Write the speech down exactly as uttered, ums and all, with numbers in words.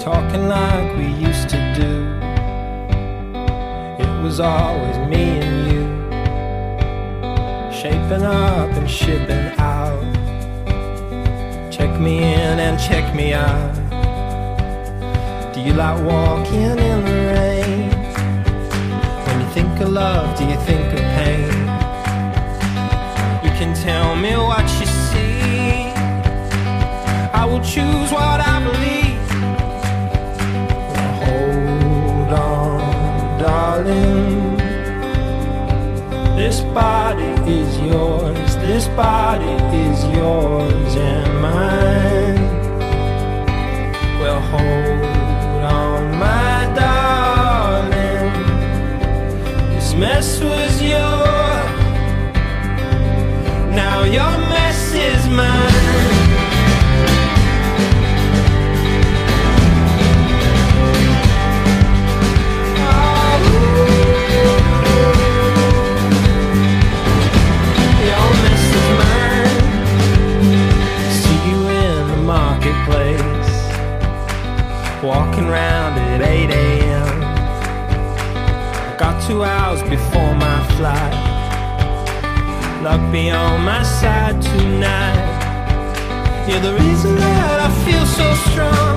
talking like we used to do. It was always me and you, shaping up and shipping out. Check me in and check me out. Do you like walking in the rain? When you think of love, do you think of pain? You can tell me what you see, I will choose what I believe. Well, hold on, darling, this body is yours, this body is yours and mine. Well, hold on, my darling, this mess was yours, now your mess is mine. Walking round at eight a m Got two hours before my flight. Luck be on my side tonight. You're the reason that I feel so strong.